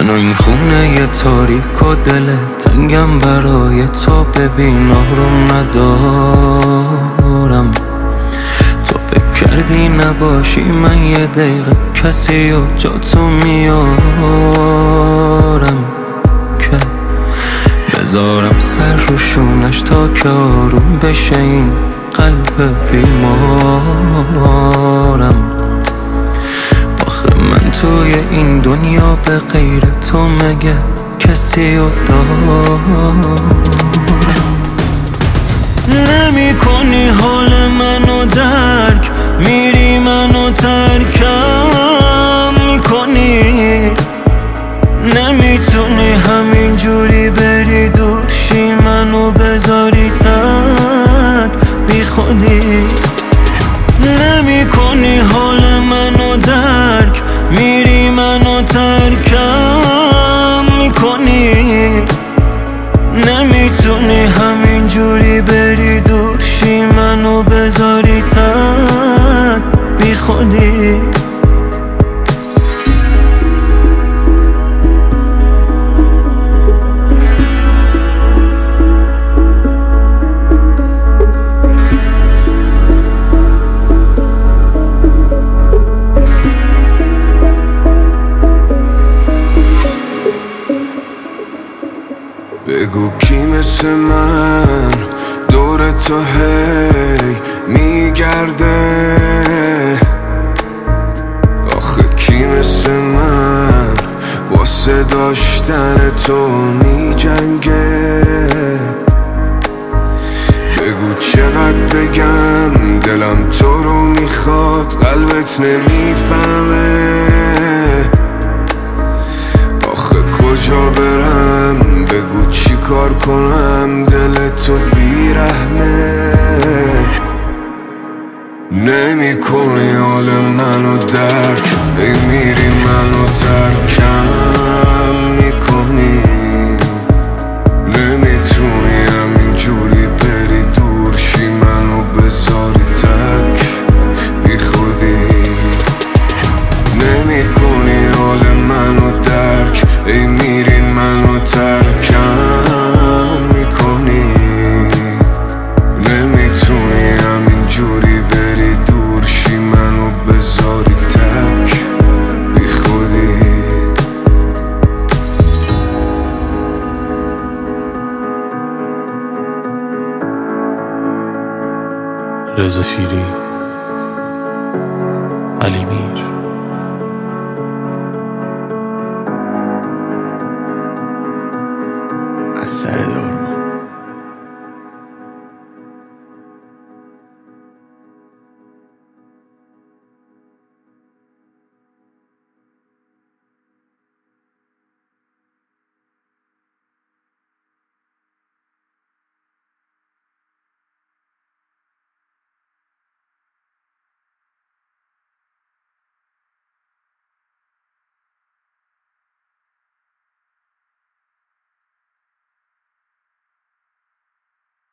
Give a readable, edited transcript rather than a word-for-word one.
و این خونه یه تاریک و دل تنگم برای تو، ببین آروم ندارم. تو فکر کردی نباشی من یه دقیقه کسی و جا تو میارم که بذارم سر رو شونش تا که آروم بشه این قلب بیمارم. آخه من توی این دنیا به غیر تو مگه کسی رو دارم؟ نمی کنی حال منو درک، میری منو ترکم میکنی. نمیتونی همین جوری بری دور شی منو بذاری تک بی خودی. نمی کنی حال منو درک، میری منو ترکم میکنی. نمیتونی همین جوری بری دور شی منو بذاری تک بی خودی. بگو کی مثل من دور تو هی میگرده؟ آخه کی مثل من واسه داشتن تو میجنگه؟ بگو چقدر بگم دلم تو رو میخواد قلبت نمیفهمه. آخه کجا برم بگو چی کار کنم دل تو بیرحمه. نمی کنی حال منو درک، ای میری منو ترکم میکنی. نمیتونی همین جوری بری دور شی منو بذاری تک بی خودی. نمی کنی حال منو درک، ای میری منو ترکم میکنی. نمیتونی همین جوری بری دور شی منو بذاری تک بی خودی. رضا شیری، علی میر.